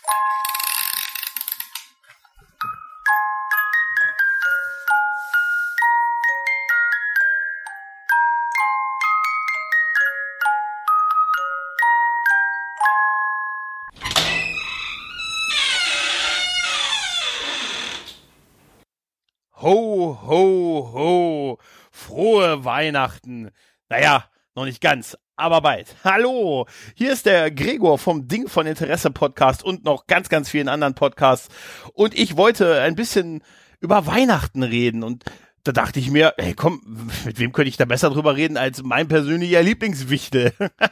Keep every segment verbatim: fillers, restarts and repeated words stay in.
Ho, ho, ho, frohe Weihnachten. Naja, noch nicht ganz, aber bald. Hallo, hier ist der Gregor vom Ding von Interesse Podcast und noch ganz, ganz vielen anderen Podcasts. Und ich wollte ein bisschen über Weihnachten reden und da dachte ich mir, ey komm, mit wem könnte ich da besser drüber reden als mein persönlicher Lieblingswichtel?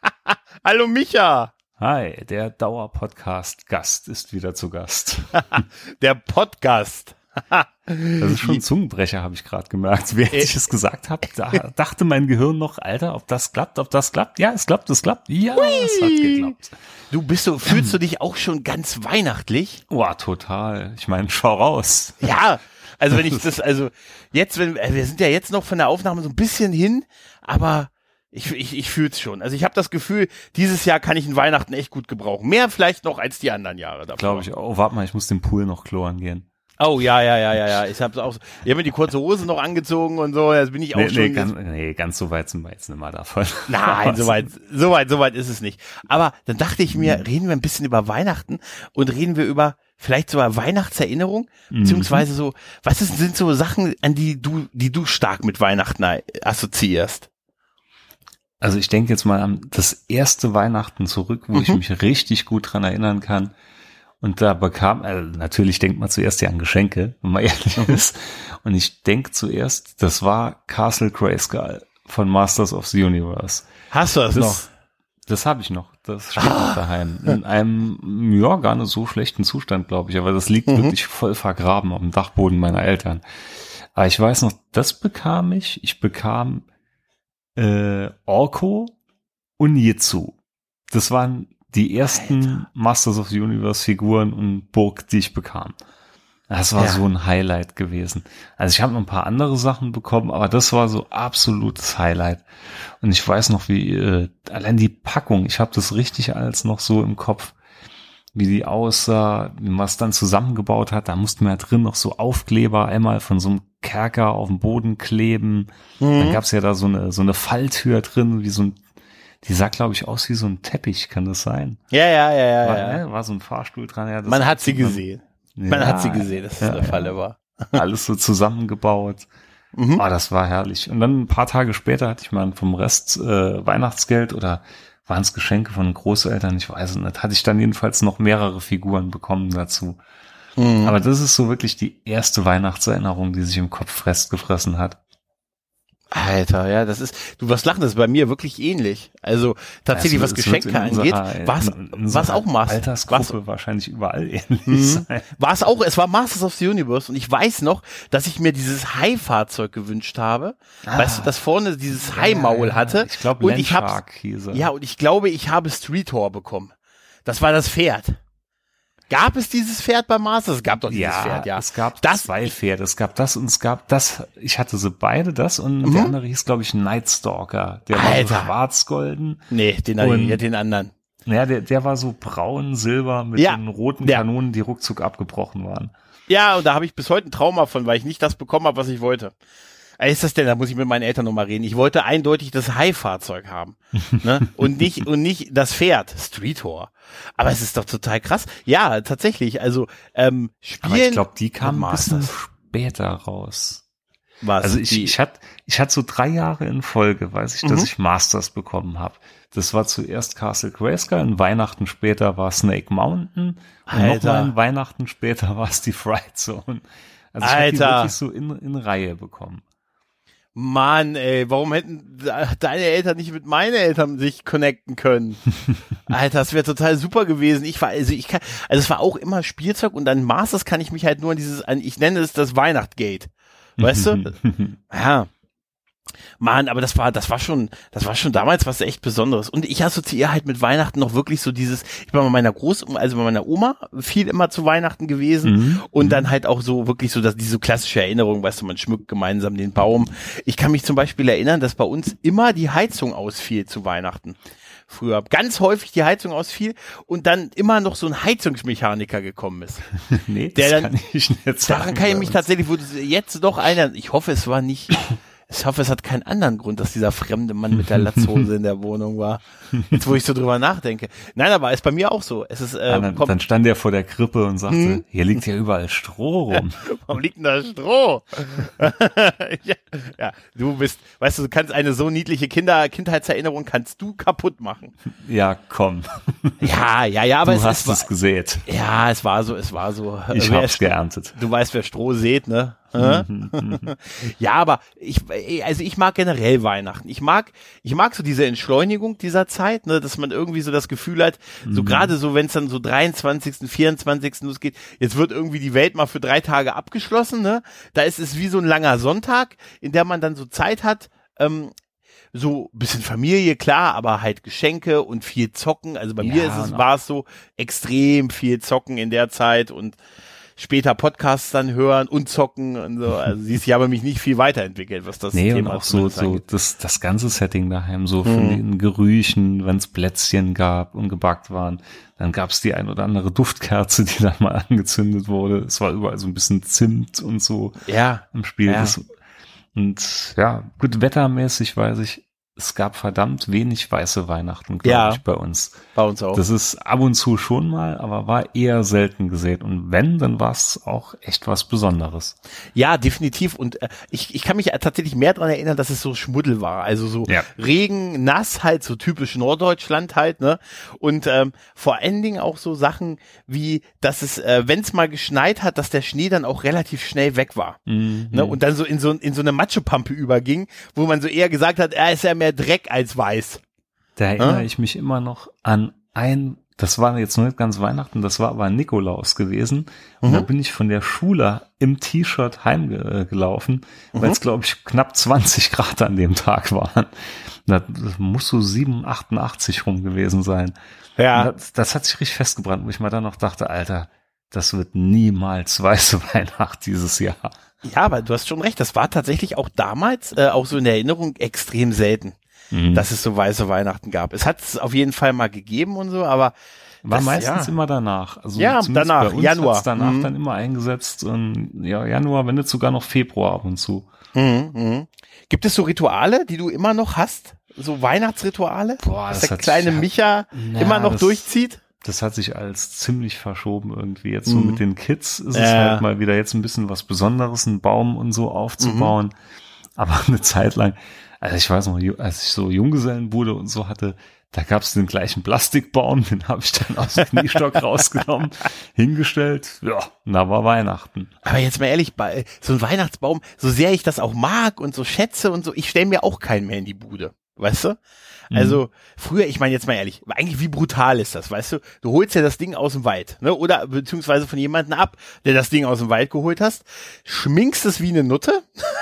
Hallo Micha. Hi, der Dauer-Podcast-Gast ist wieder zu Gast. Der Podcast. Das ist schon ein Zungenbrecher, habe ich gerade gemerkt. Während ich es gesagt habe, da dachte mein Gehirn noch, Alter, ob das klappt, ob das klappt. Ja, es klappt, es klappt. Ja, Hui. Es hat geklappt. Du bist so, fühlst du dich auch schon ganz weihnachtlich? Boah, total. Ich meine, schau raus. Ja, also wenn ich das, also jetzt, wenn wir sind ja jetzt noch von der Aufnahme so ein bisschen hin, aber ich ich ich fühl's schon. Also ich habe das Gefühl, dieses Jahr kann ich einen Weihnachten echt gut gebrauchen. Mehr vielleicht noch als die anderen Jahre davor. Glaube ich. Oh, warte mal, ich muss den Pool noch kloren gehen. Oh, ja, ja, ja, ja, ja. Ich hab's auch so. Ich habe mir die kurze Hose noch angezogen und so. Jetzt bin ich auch nee, schon. Nee ganz, nee, ganz so weit sind wir jetzt nicht mal davon. Nein, so weit, so weit, so weit ist es nicht. Aber dann dachte ich mir, reden wir ein bisschen über Weihnachten und reden wir über vielleicht sogar Weihnachtserinnerung, mhm. beziehungsweise so, was ist, sind so Sachen, an die du, die du stark mit Weihnachten assoziierst? Also ich denke jetzt mal an das erste Weihnachten zurück, wo mhm. ich mich richtig gut dran erinnern kann. Und da bekam, also natürlich denkt man zuerst ja an Geschenke, wenn man ehrlich ist. Und ich denke zuerst, das war Castle Grayskull von Masters of the Universe. Hast du das, das noch? Das habe ich noch. Das steht ah. noch daheim. In einem, ja, gar nicht so schlechten Zustand, glaube ich. Aber das liegt mhm. wirklich voll vergraben auf dem Dachboden meiner Eltern. Aber ich weiß noch, das bekam ich. Ich bekam äh, Orko und Jitsu. Das waren die ersten Alter. Masters of the Universe Figuren und Burg, die ich bekam. Das war ja. so ein Highlight gewesen. Also ich habe noch ein paar andere Sachen bekommen, aber das war so absolutes Highlight. Und ich weiß noch, wie äh, allein die Packung, ich habe das richtig alles noch so im Kopf, wie die aussah, wie man es dann zusammengebaut hat. Da mussten wir ja drin noch so Aufkleber einmal von so einem Kerker auf dem Boden kleben. Mhm. Dann gab's ja da so eine so eine Falltür drin, wie so ein Die sah, glaube ich, aus wie so ein Teppich, kann das sein? Ja, ja, ja, ja. War, ja. Ne, war so ein Fahrstuhl dran. Ja, das man hat sie gesehen. Man, man ja, hat sie gesehen, dass ja, das der ja. Falle war. Alles so zusammengebaut. Mhm. Oh, das war herrlich. Und dann ein paar Tage später hatte ich mal vom Rest äh, Weihnachtsgeld oder waren es Geschenke von Großeltern, ich weiß es nicht, hatte ich dann jedenfalls noch mehrere Figuren bekommen dazu. Mhm. Aber das ist so wirklich die erste Weihnachtserinnerung, die sich im Kopf festgefressen hat. Alter, ja, das ist, du wirst lachen, das ist bei mir wirklich ähnlich. Also tatsächlich, also, was Geschenke angeht, war es auch Masters. Altersgruppe wahrscheinlich überall ähnlich mhm. sein. War es auch, es war Masters of the Universe und ich weiß noch, dass ich mir dieses Hai-Fahrzeug gewünscht habe. Ah. Weißt du, das vorne dieses Hai-Maul hatte. Ich glaube, Landshark hieß er. Ja, und ich glaube, ich habe Streetor bekommen. Das war das Pferd. Gab es dieses Pferd bei Masters? Es gab doch dieses ja, Pferd, ja. Es gab das, zwei Pferde. Es gab das und es gab das. Ich hatte sie beide, das und mhm. der andere hieß, glaube ich, Nightstalker. Der Alter. war so schwarz-golden. Nee, den, und, ja, den anderen. Ja, der, der war so braun, silber mit ja, den roten ja. Kanonen, die ruckzuck abgebrochen waren. Ja, und da habe ich bis heute ein Trauma von, weil ich nicht das bekommen habe, was ich wollte. Was ist das denn? Da muss ich mit meinen Eltern nochmal reden. Ich wollte eindeutig das Hai-Fahrzeug haben. Ne? Und nicht, und nicht das Pferd. Streetor. Aber es ist doch total krass. Ja, tatsächlich. Also, ähm, Spielen. Aber ich glaube, die kamen ein bisschen später raus. Was? Also ich, ich hatte, ich hatte so drei Jahre in Folge, weiß ich, dass mhm. ich Masters bekommen habe. Das war zuerst Castle Grayskull, ein Weihnachten später war Snake Mountain und nochmal ein Weihnachten später war es die Fright Zone. Also ich habe die wirklich so in, in Reihe bekommen. Mann, ey, warum hätten deine Eltern nicht mit meinen Eltern sich connecten können? Alter, das wäre total super gewesen. Ich war, also ich kann, also es war auch immer Spielzeug und an Masters kann ich mich halt nur an dieses, an, ich nenne es das Weihnachtsgate. Weißt du? Ja. Mann, aber das war, das war schon, das war schon damals was echt Besonderes. Und ich assoziiere halt mit Weihnachten noch wirklich so dieses, ich war bei meiner Großoma, also bei meiner Oma viel immer zu Weihnachten gewesen mhm. und dann halt auch so wirklich so, dass diese klassische Erinnerung, weißt du, man schmückt gemeinsam den Baum. Ich kann mich zum Beispiel erinnern, dass bei uns immer die Heizung ausfiel zu Weihnachten. früher. Ganz häufig die Heizung ausfiel und dann immer noch so ein Heizungsmechaniker gekommen ist. Nee, der das dann, kann ich nicht sagen. Daran kann ich mich tatsächlich, wurde jetzt doch einer, ich hoffe, es war nicht, ich hoffe, es hat keinen anderen Grund, dass dieser fremde Mann mit der Latzhose in der Wohnung war. Jetzt, wo ich so drüber nachdenke. Nein, aber ist bei mir auch so. Es ist, äh, ja, dann, komm, dann stand er vor der Krippe und sagte, hm? hier liegt ja überall Stroh rum. Warum liegt denn da Stroh? ja, ja, du bist, weißt du, du kannst eine so niedliche Kinder, Kindheitserinnerung kannst du kaputt machen. Ja, komm. Ja, ja, ja, aber du es, hast es war, es gesät. Ja, es war so, es war so. Ich wer hab's ist, geerntet. Du weißt, wer Stroh sät, ne? Ja, aber ich, also ich mag generell Weihnachten. Ich mag, ich mag so diese Entschleunigung dieser Zeit, ne, dass man irgendwie so das Gefühl hat, so mhm. gerade so, wenn es dann so dreiundzwanzigsten, vierundzwanzigsten losgeht, jetzt wird irgendwie die Welt mal für drei Tage abgeschlossen, ne? Da ist es wie so ein langer Sonntag, in der man dann so Zeit hat, ähm, so ein bisschen Familie, klar, aber halt Geschenke und viel zocken. Also bei ja, mir ist es, war es so extrem viel zocken in der Zeit und später Podcasts dann hören und zocken und so. Also sie ist ja aber mich nicht viel weiterentwickelt, was das nee, Thema und auch so, so das, das ganze Setting daheim, so von hm. den Gerüchen, wenn es Plätzchen gab und gebackt waren. Dann gab es die ein oder andere Duftkerze, die dann mal angezündet wurde. Es war überall so ein bisschen Zimt und so ja, im Spiel. Ja. Das, und ja, gut, wettermäßig weiß ich, es gab verdammt wenig weiße Weihnachten, glaube ja, ich, bei uns. Bei uns auch. Das ist ab und zu schon mal, aber war eher selten gesehen. Und wenn, dann war es auch echt was Besonderes. Ja, definitiv. Und äh, ich, ich kann mich tatsächlich mehr daran erinnern, dass es so Schmuddel war. Also so ja. Regen, nass halt, so typisch Norddeutschland halt, ne? Und ähm, vor allen Dingen auch so Sachen wie, dass es, äh, wenn es mal geschneit hat, dass der Schnee dann auch relativ schnell weg war. Mhm. Ne? Und dann so in so in so eine Matschepampe überging, wo man so eher gesagt hat, er ist ja mehr Dreck als weiß. Da erinnere äh? ich mich immer noch an ein, das war jetzt noch nicht ganz Weihnachten, das war aber Nikolaus gewesen. Und mhm. da bin ich von der Schule im T-Shirt heimgelaufen, mhm. weil es, glaube ich, knapp zwanzig Grad an dem Tag waren. Das muss so sieben, achtundachtzig rum gewesen sein. Ja. Das, das hat sich richtig festgebrannt, wo ich mal dann noch dachte, Alter, das wird niemals weiße Weihnacht dieses Jahr. Ja, aber du hast schon recht, das war tatsächlich auch damals, äh, auch so in der Erinnerung, extrem selten. Mhm. Dass es so weiße Weihnachten gab. Es hat es auf jeden Fall mal gegeben und so, aber war das, meistens ja. immer danach. Also ja, danach, bei uns Januar. Hat's danach mhm. dann immer eingesetzt und ja, Januar, wenn nicht sogar noch Februar ab und zu. Mhm, mh. Gibt es so Rituale, die du immer noch hast? So Weihnachtsrituale? Boah, dass das der hat kleine sich, Micha na, immer noch das, durchzieht? Das hat sich als ziemlich verschoben irgendwie. Jetzt so mhm. mit den Kids ist ja. es halt mal wieder jetzt ein bisschen was Besonderes, einen Baum und so aufzubauen. Mhm. Aber eine Zeit lang, also ich weiß noch, als ich so Junggesellenbude und so hatte, da gab es den gleichen Plastikbaum, den habe ich dann aus dem Kniestock rausgenommen, hingestellt, ja, und da war Weihnachten. Aber jetzt mal ehrlich, bei so ein Weihnachtsbaum, so sehr ich das auch mag und so schätze und so, ich stelle mir auch keinen mehr in die Bude, weißt du? Also mhm. früher, ich meine jetzt mal ehrlich, eigentlich wie brutal ist das, weißt du? Du holst ja das Ding aus dem Wald, ne? Oder beziehungsweise von jemandem ab, der das Ding aus dem Wald geholt hast, schminkst es wie eine Nutte.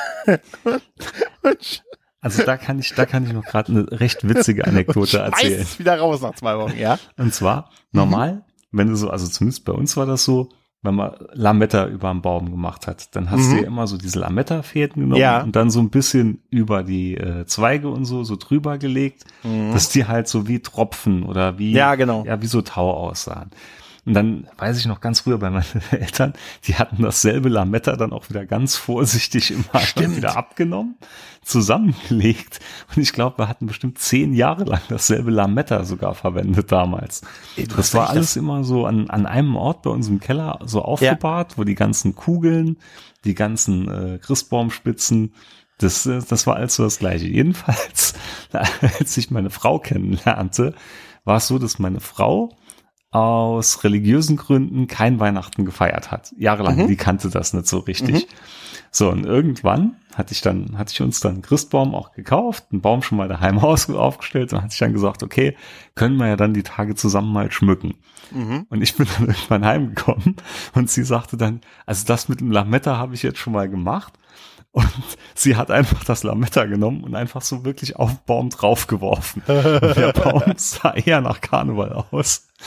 Also da kann ich, da kann ich noch gerade eine recht witzige Anekdote erzählen. Schmeißt es wieder raus nach zwei Wochen, ja? Und zwar, normal, mhm. wenn du so, also zumindest bei uns war das so, wenn man Lametta über den Baum gemacht hat, dann hast mhm. du ja immer so diese Lametta-Fäden genommen ja. und dann so ein bisschen über die äh, Zweige und so, so drüber gelegt, mhm. dass die halt so wie Tropfen oder wie, ja, genau. ja, wie so Tau aussahen. Und dann weiß ich noch ganz früher bei meinen Eltern, die hatten dasselbe Lametta dann auch wieder ganz vorsichtig immer Stimmt. wieder abgenommen, zusammengelegt. Und ich glaube, wir hatten bestimmt zehn Jahre lang dasselbe Lametta sogar verwendet damals. Ey, das war alles das? immer so an, an einem Ort bei uns im Keller so aufgebahrt, ja. wo die ganzen Kugeln, die ganzen äh, Christbaumspitzen, das, das war alles so das Gleiche. Jedenfalls, als ich meine Frau kennenlernte, war es so, dass meine Frau aus religiösen Gründen kein Weihnachten gefeiert hat. Jahrelang, mhm. die kannte das nicht so richtig. Mhm. So, und irgendwann hatte ich dann, hatte ich uns dann einen Christbaum auch gekauft, einen Baum schon mal daheim aufgestellt und hatte ich dann gesagt, okay, können wir ja dann die Tage zusammen mal schmücken. Mhm. Und ich bin dann irgendwann heimgekommen und sie sagte dann, also das mit dem Lametta habe ich jetzt schon mal gemacht. Und sie hat einfach das Lametta genommen und einfach so wirklich auf den Baum draufgeworfen. Und der Baum sah eher nach Karneval aus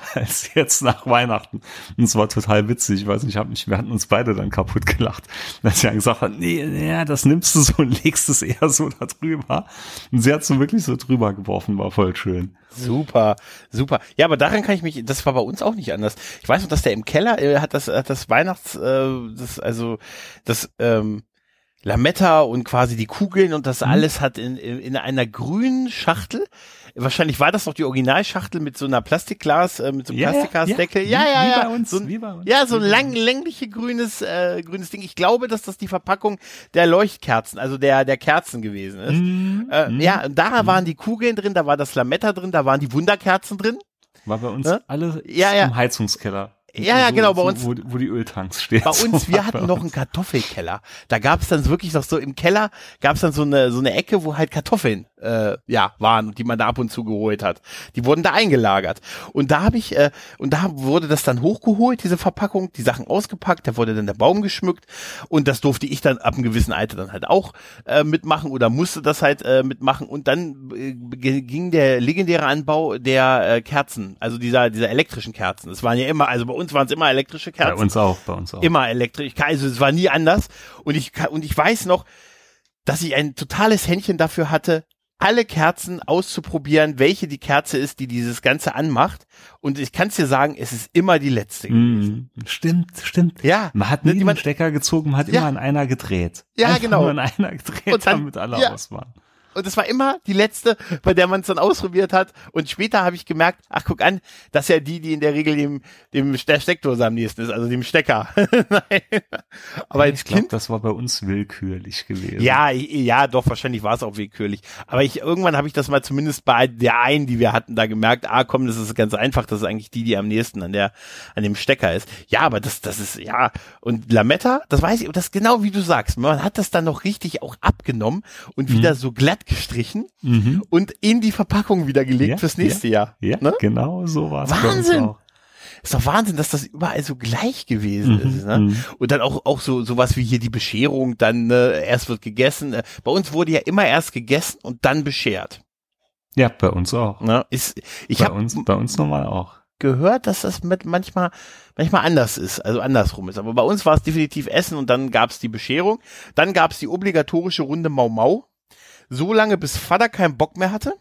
als jetzt nach Weihnachten. Und es war total witzig. Ich weiß nicht, ich hab mich, wir hatten uns beide dann kaputt gelacht. Als sie dann gesagt hat, nee, nee, das nimmst du so und legst es eher so da drüber. Und sie hat so wirklich so drüber geworfen, war voll schön. Super, super. Ja, aber daran kann ich mich, das war bei uns auch nicht anders. Ich weiß noch, dass der im Keller äh, hat das, hat das Weihnachts, äh, das, also das ähm, Lametta und quasi die Kugeln und das alles hat in, in, in einer grünen Schachtel. Wahrscheinlich war das noch die Originalschachtel mit so einer Plastikglas, äh, mit so einem Ja, Plastikglasdeckel. ja, Ja, ja, wie ja. bei uns, so ein, wie bei uns, ja, so ein wie bei lang, längliche grünes, äh, grünes Ding. Ich glaube, dass das die Verpackung der Leuchtkerzen, also der, der Kerzen gewesen ist. Mm, äh, mm, ja, und da mm. waren die Kugeln drin, da war das Lametta drin, da waren die Wunderkerzen drin. War bei uns Ja? alle Ja, ja. im Heizungskeller. Ja, ja, so, genau, bei so, uns- Wo, wo die Öltanks stehen. Bei uns, So wir war hatten bei noch uns. einen Kartoffelkeller. Da gab es dann wirklich noch so im Keller, gab es dann so eine so eine Ecke, wo halt Kartoffeln äh, ja waren und die man da ab und zu geholt hat. Die wurden da eingelagert. Und da habe ich äh, und da wurde das dann hochgeholt, diese Verpackung, die Sachen ausgepackt, da wurde dann der Baum geschmückt und das durfte ich dann ab einem gewissen Alter dann halt auch äh, mitmachen oder musste das halt äh, mitmachen und dann äh, ging der legendäre Anbau der äh, Kerzen, also dieser dieser elektrischen Kerzen. Es waren ja immer, also bei uns waren es immer elektrische Kerzen. Bei uns auch, bei uns auch. Immer elektrisch. Also es war nie anders. Und ich kann- und ich weiß noch, dass ich ein totales Händchen dafür hatte, alle Kerzen auszuprobieren, welche die Kerze ist, die dieses Ganze anmacht. Und ich kann es dir sagen, es ist immer die letzte gewesen. Mm, stimmt, stimmt. Ja. Man hat Ne, nie die den man- Stecker gezogen, man hat Ja. immer an einer gedreht. Ja, Einfach genau. nur an einer gedreht, Und dann- damit alle ja. aus waren. Und es war immer die letzte, bei der man es dann ausprobiert hat. Und später habe ich gemerkt, ach guck an, das ist ja die, die in der Regel dem, dem der Steckdose am nächsten ist, also dem Stecker. Nein. Aber als Ich glaube, Kind das war bei uns willkürlich gewesen. Ja, ja, doch, wahrscheinlich war es auch willkürlich. Aber ich, irgendwann habe ich das mal zumindest bei der einen, die wir hatten, da gemerkt, ah, komm, das ist ganz einfach, das ist eigentlich die, die am nächsten an der, an dem Stecker ist. Ja, aber das, das ist, ja, und Lametta, das weiß ich, das ist genau wie du sagst, man hat das dann noch richtig auch abgenommen und wieder so glatt gestrichen Mhm. und in die Verpackung wieder gelegt Ja, fürs nächste Jahr. Ja, Ne? genau so war es bei uns Wahnsinn! auch. Ist doch Wahnsinn, dass das überall so gleich gewesen Mhm, ist. Ne? mhm. Und dann auch auch so sowas wie hier die Bescherung, dann ne, erst wird gegessen. Äh, Bei uns wurde ja immer erst gegessen und dann beschert. Ja, bei uns auch. Ne? Ist, ich bei habe uns, bei uns normal auch. gehört, dass das mit manchmal manchmal anders ist, also andersrum ist. Aber bei uns war es definitiv Essen und dann gab es die Bescherung. Dann gab es die obligatorische Runde Mau Mau. So lange, bis Vater keinen Bock mehr hatte.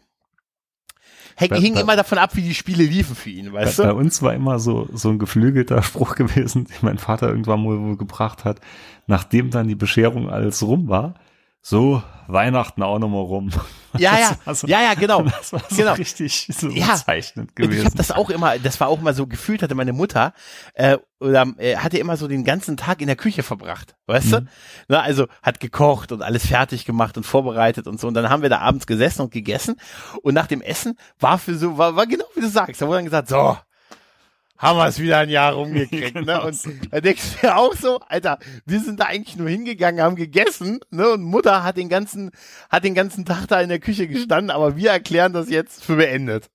Häng, Bei- hing bei- immer davon ab, wie die Spiele liefen für ihn, weißt bei, du? bei uns war immer so, so ein geflügelter Spruch gewesen, den mein Vater irgendwann mal wohl gebracht hat, nachdem dann die Bescherung alles rum war. So, Weihnachten auch nochmal rum. Ja, ja, Das war so- ja, ja, genau. Das war so Genau. richtig so Ja. bezeichnend Und ich gewesen. habe das auch immer, das war auch mal so gefühlt, hatte meine Mutter, äh, oder äh, hatte immer so den ganzen Tag in der Küche verbracht, weißt du? Mhm. Na, also hat gekocht und alles fertig gemacht und vorbereitet und so. Und dann haben wir da abends gesessen und gegessen. Und nach dem Essen war für so, war, war genau wie du sagst, da wurde dann gesagt, so, haben wir es wieder ein Jahr rumgekriegt, ne? Genau Und so. da denkst du mir auch so, Alter, wir sind da eigentlich nur hingegangen, haben gegessen, ne? Und Mutter hat den ganzen, hat den ganzen Tag da in der Küche gestanden, aber wir erklären das jetzt für beendet.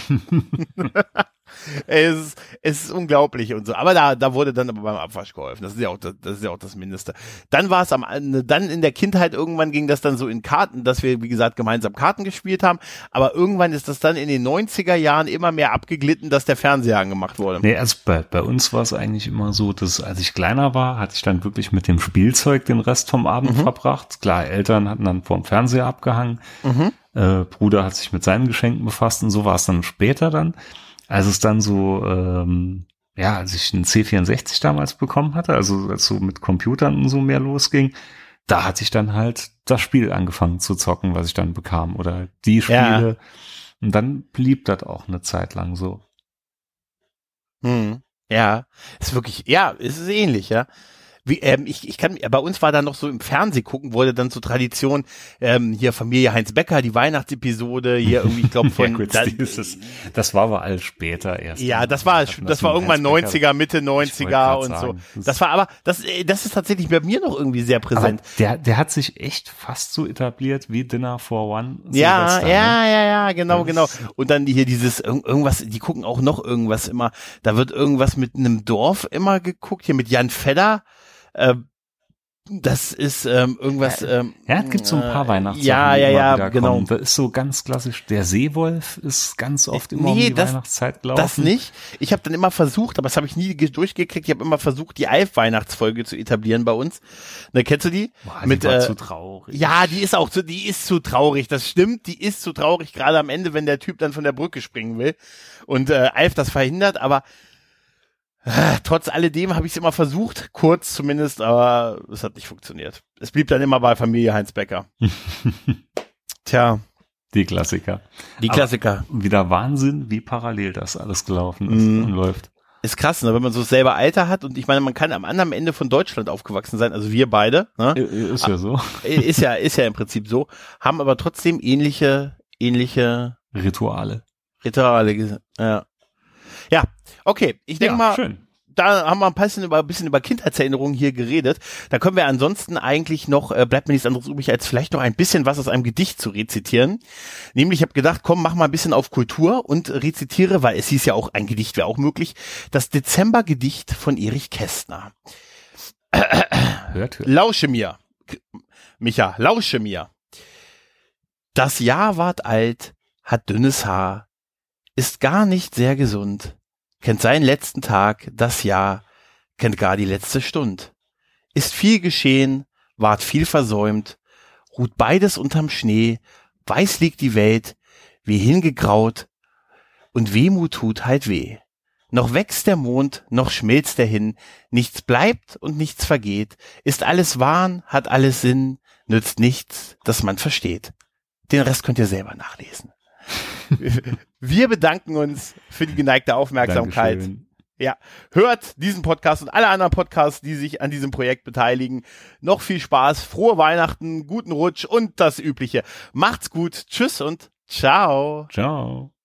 Ey, es ist, es ist unglaublich und so. Aber da, da wurde dann aber beim Abwasch geholfen. Das ist ja auch das, das ist ja auch das Mindeste. Dann war es am, dann in der Kindheit irgendwann ging das dann so in Karten, dass wir, wie gesagt, gemeinsam Karten gespielt haben. Aber irgendwann ist das dann in den neunziger Jahren immer mehr abgeglitten, dass der Fernseher angemacht wurde. Nee, also bei, bei uns war es eigentlich immer so, dass als ich kleiner war, hatte ich dann wirklich mit dem Spielzeug den Rest vom Abend Mhm. verbracht. Klar, Eltern hatten dann vorm Fernseher abgehangen. Mhm. Äh, Bruder hat sich mit seinen Geschenken befasst und so war es dann später dann. Als es dann so, ähm, ja, als ich einen C vierundsechzig damals bekommen hatte, also als so mit Computern und so mehr losging, da hatte ich dann halt das Spiel angefangen zu zocken, was ich dann bekam oder die Spiele. Und dann blieb das auch eine Zeit lang so. Hm. Ja, ist wirklich, ja, es ist ähnlich, ja. Wie, ähm, ich, ich kann, bei uns war dann noch so im Fernsehen gucken, wurde dann zur Tradition, ähm, hier Familie Heinz Becker, die Weihnachtsepisode, hier irgendwie, ich glaube von, ja, gut, da, dieses, das war aber alles später erst. ja, das war, Hatten das war mit irgendwann Heinz Becker. neunziger, Mitte Ich neunziger wollte und grad so. sagen, das- Das war aber, das, äh, das ist tatsächlich bei mir noch irgendwie sehr Aber präsent. der, der hat sich echt fast so etabliert wie Dinner for One. Ja, Silvester, ja, ne? ja, ja, genau, Das- genau. Und dann die hier dieses irg- irgendwas, die gucken auch noch irgendwas immer. Da wird irgendwas mit einem Dorf immer geguckt, hier mit Jan Fedder. Äh, Das ist ähm, irgendwas. Ähm, ja, es gibt so ein paar äh, Weihnachtssachen, ja, die ja, immer ja, wieder genau. kommen. Das ist so ganz klassisch. Der Seewolf ist ganz oft immer Nee, um die das- Weihnachtszeit gelaufen. Das nicht. Ich habe dann immer versucht, aber das habe ich nie ge- durchgekriegt. Ich habe immer versucht, die Alf-Weihnachtsfolge zu etablieren bei uns. Ne, kennst du die? Boah, die Mit, war äh, zu traurig. Ja, die ist auch zu, die ist zu traurig. Das stimmt, die ist zu traurig. Gerade am Ende, wenn der Typ dann von der Brücke springen will und äh, Alf das verhindert. Aber äh, trotz alledem habe ich es immer versucht, kurz zumindest, aber es hat nicht funktioniert. Es blieb dann immer bei Familie Heinz Becker. Tja, Die Klassiker. die Aber Klassiker. Wieder Wahnsinn, wie parallel das alles gelaufen ist Mhm. und läuft. Ist krass, ne? Wenn man so selber Alter hat und ich meine, man kann am anderen Ende von Deutschland aufgewachsen sein, also wir beide, ne? Ist ja so. Ist ja, ist ja im Prinzip so, haben aber trotzdem ähnliche, ähnliche Rituale. Rituale. ges- Ja, ja, okay. Ich denke Ja, mal, schön. da haben wir ein bisschen über, ein bisschen über Kindheitserinnerungen hier geredet. Da können wir ansonsten eigentlich noch, äh, bleibt mir nichts anderes übrig, als vielleicht noch ein bisschen was aus einem Gedicht zu rezitieren. Nämlich, ich habe gedacht, komm, mach mal ein bisschen auf Kultur und rezitiere, weil es hieß ja auch, ein Gedicht wäre auch möglich, das Dezembergedicht von Erich Kästner. Hört, hört. Lausche mir, K- Micha, lausche mir. Das Jahr ward alt, hat dünnes Haar, ist gar nicht sehr gesund, kennt seinen letzten Tag, das Jahr, kennt gar die letzte Stund. Ist viel geschehen, ward viel versäumt, ruht beides unterm Schnee, weiß liegt die Welt, wie hingegraut, und Wehmut tut halt weh. Noch wächst der Mond, noch schmilzt er hin, nichts bleibt und nichts vergeht, ist alles Wahn, hat alles Sinn, nützt nichts, dass man versteht. Den Rest könnt ihr selber nachlesen. Wir bedanken uns für die geneigte Aufmerksamkeit. Dankeschön. Ja, hört diesen Podcast und alle anderen Podcasts, die sich an diesem Projekt beteiligen. Noch viel Spaß, frohe Weihnachten, guten Rutsch und das Übliche. Macht's gut, tschüss und ciao. Ciao.